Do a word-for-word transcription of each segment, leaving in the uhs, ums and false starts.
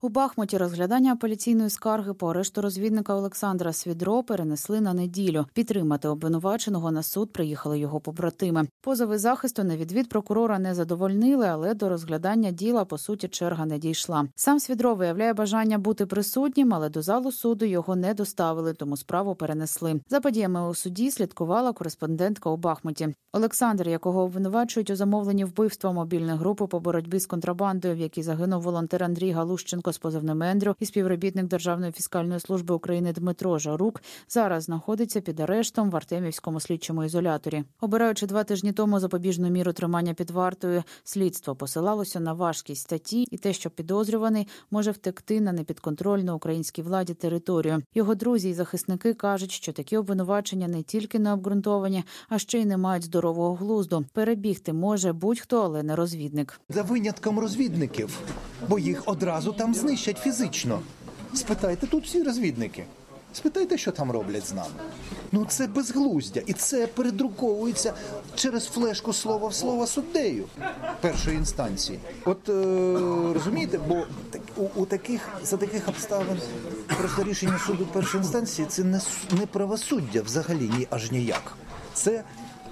У Бахмуті розглядання апеляційної скарги по арешту розвідника Олександра Свідро перенесли на неділю. Підтримати обвинуваченого на суд приїхали його побратими. Позови захисту на відвід прокурора не задовольнили, але до розглядання діла, по суті, черга не дійшла. Сам Свідро виявляє бажання бути присутнім, але до залу суду його не доставили, тому справу перенесли. За подіями у суді слідкувала кореспондентка у Бахмуті. Олександр, якого обвинувачують у замовленні вбивства мобільної групи по боротьбі з контрабандою, в якій загинув волонтер Андрій Галущенко з позивним Ендрю, і співробітник Державної фіскальної служби України Дмитро Жарук, зараз знаходиться під арештом в Артемівському слідчому ізоляторі. Обираючи два тижні тому запобіжну міру тримання під вартою, слідство посилалося на важкість статті і те, що підозрюваний може втекти на непідконтрольну українській владі територію. Його друзі і захисники кажуть, що такі обвинувачення не тільки не обґрунтовані, а ще й не мають здорового глузду. Перебігти може будь-хто, але не розвідник. За винятком розвідників, бо їх одразу там знищать фізично. Спитайте, тут всі розвідники. Спитайте, що там роблять з нами. Ну це безглуздя. І це передруковується через флешку слово в слово суддею першої інстанції. От е, розумієте, бо у, у таких, за таких обставин просто рішення суду першої інстанції це не, не правосуддя взагалі ні аж ніяк. Це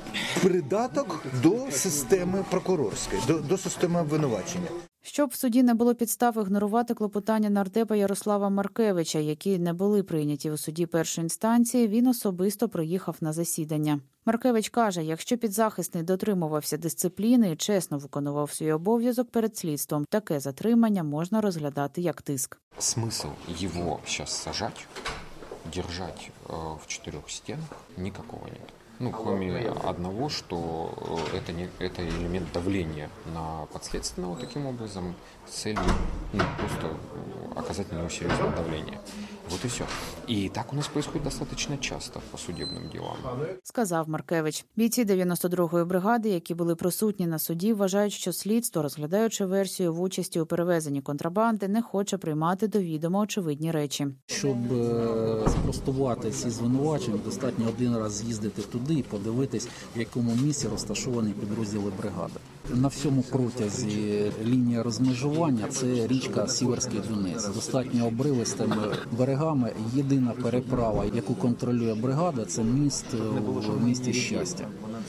придаток до системи прокурорської, до, до системи обвинувачення. Щоб в суді не було підстав ігнорувати клопотання нардепа Ярослава Маркевича, які не були прийняті у суді першої інстанції, він особисто приїхав на засідання. Маркевич каже, якщо підзахисний дотримувався дисципліни і чесно виконував свій обов'язок перед слідством, таке затримання можна розглядати як тиск. Смисл його зараз сажати, держати в чотирьох стінах, ніякого немає. Ну, кроме одного, что это, не, это элемент давления на подследственного таким образом с целью ну, просто оказать на него серьезное давление. Вот и все. И так у нас происходит достаточно часто по судебным делам. Сказав Маркевич. Бійці дев'яносто другої бригади, які були присутні на суді, вважають, що слідство, розглядаючи версію в участі у перевезенні контрабанди, не хоче приймати до відома очевидні речі. Щоб спростувати ці звинувачення, достатньо один раз з'їздити туди і подивитись, в якому місці розташовані підрозділи бригади. На всьому протязі лінії розмежування – це річка Сіверський Донець. Достатньо обривистими берегами. Єдина переправа, яку контролює бригада – це міст в місті Щастя,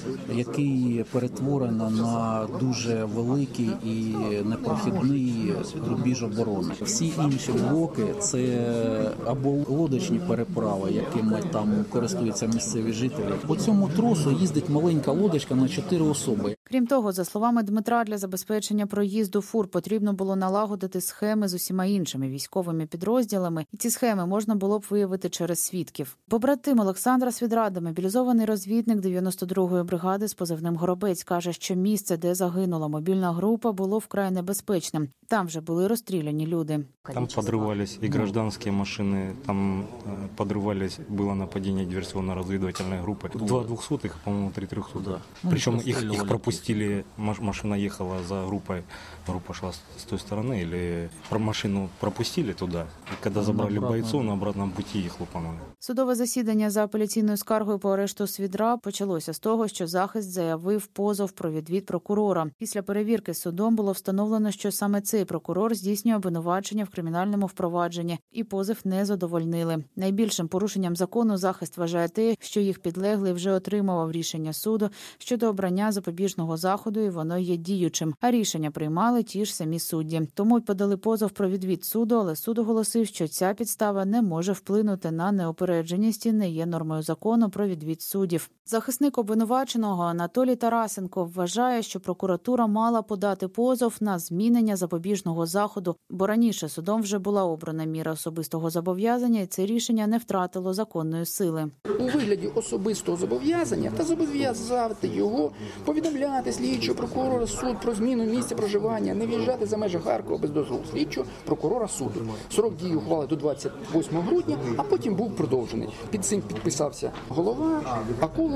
який перетворено на дуже великий і непрохідний рубіж оборони. Всі інші блоки – це або лодочні переправи, якими там користуються місцеві жителі. По цьому тросу їздить маленька лодочка на чотири особи. Крім того, за словами Дмитра, для забезпечення проїзду фур потрібно було налагодити схеми з усіма іншими військовими підрозділами, і ці схеми можна було б виявити через свідків. Побратим Олександра Свідра, демобілізований розвідник дев'яносто другої бригади з позивним Горобець, каже, що місце, де загинула мобільна група, було вкрай небезпечним. Там вже були розстріляні люди. Там подрывались и гражданские машины, там подрывались, было нападение диверсионно-разведывательной группы. Два двухсотых, по-моему, три трехсотых. Да. Причем их, их пропустили, машина ехала за группой, группа шла с той стороны, или машину пропустили туда, и когда забрали бойцов, на обратном пути их лупанули. Судове засідання за апеляційною скаргою по арешту Свідра почалося з того, що захист заявив позов про відвід прокурора. Після перевірки судом було встановлено, що саме цей прокурор здійснює обвинувачення в кримінальному впровадженні, і позов не задовольнили. Найбільшим порушенням закону захист вважає те, що їх підлеглий вже отримував рішення суду щодо обрання запобіжного заходу, і воно є діючим. А рішення приймали ті ж самі судді. Тому й подали позов про відвід суду, але суд оголосив, що ця підстава не може вплинути на неупередженість і не є нормою закону про відвід суддів. Захисник обвинуваченого Анатолій Тарасенко вважає, що прокуратура мала подати позов на змінення запобіжного заходу, бо раніше судом вже була обрана міра особистого зобов'язання, і це рішення не втратило законної сили. У вигляді особистого зобов'язання та зобов'язати його повідомляти слідчого прокурора суд про зміну місця проживання, не виїжджати за межі Харкова без дозволу слідчого прокурора суду. Срок дії ухвали до двадцять восьмого грудня, а потім був продовжений. Під цим підписався голова Акулин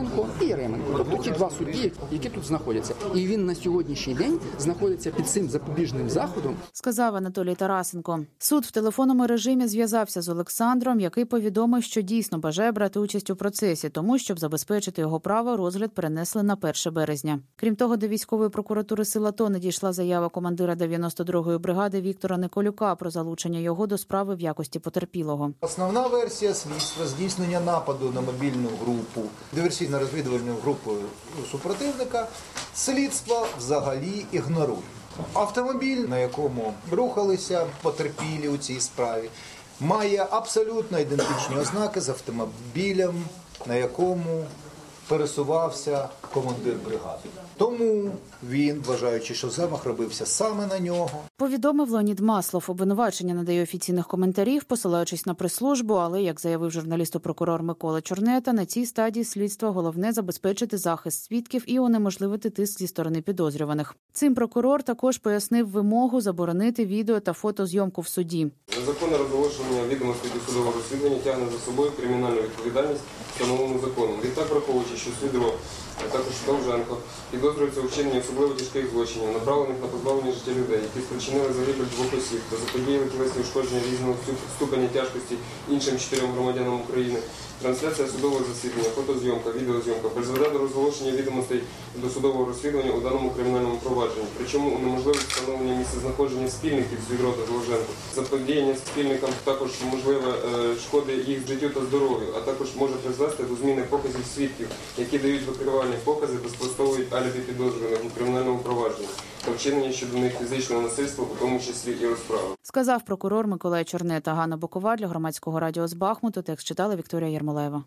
Яременко і Яременко. Тобто ті два судді, які тут знаходяться. І він на сьогоднішній день знаходиться під цим запобіжним заходом. Сказав Анатолій Тарасенко. Суд в телефонному режимі зв'язався з Олександром, який повідомив, що дійсно бажає брати участь у процесі, тому, щоб забезпечити його право, розгляд перенесли на перше березня. Крім того, до військової прокуратури сил АТО надійшла заява командира дев'яносто другої бригади Віктора Николюка про залучення його до справи в якості потерпілого. Основна версія слідства – здійснення нападу на мобільну групу, диверсійно-розвідувальну групу супротивника, слідство взагалі ігнорує. Автомобіль, на якому рухалися потерпілі у цій справі, має абсолютно ідентичні ознаки з автомобілем, на якому пересувався командир бригади. Тому він, вважаючи, що замах робився саме на нього. Повідомив Леонід Маслов. Обвинувачення надає офіційних коментарів, посилаючись на прес-службу, але, як заявив журналісту-прокурор Микола Чорнета, на цій стадії слідства головне забезпечити захист свідків і унеможливити тиск зі сторони підозрюваних. Цим прокурор також пояснив вимогу заборонити відео та фотозйомку в суді. Незаконне розголошення відомостей досудового розслідування тягне за собою кримінальну відповідальність встановлену законом. Відтак, враховуючи, що Свідров, а також Довженко підозрюються у вчиненні особливо тяжких злочинів, направлених на позбавлення життя людей, які спричинили загибель двох осіб та заподіяли тілесні ушкодження різного ступеня тяжкості іншим чотирьом громадянам України. Трансляція судового засідання, фотозйомка, відеозйомка призведе до розголошення відомостей досудового розслідування у даному кримінальному провадженні. Причому унеможливить встановлення місцезнаходження спільників Свідрова та Довженко. Заподіяння спільникам також можливе шкоди їх життю та здоров'ю, а також може призвести до зміни показів свідків, які дають викривальні покази та спростовують алібі підозрюваних у кримінальному провадженні та вчинення щодо них фізичного насильства, у тому числі і розправи. Сказав прокурор Миколай Чорнета. Ганна Бокова для Громадського радіо з Бахмуту. Текст читала Вікторія Єрмолаєва.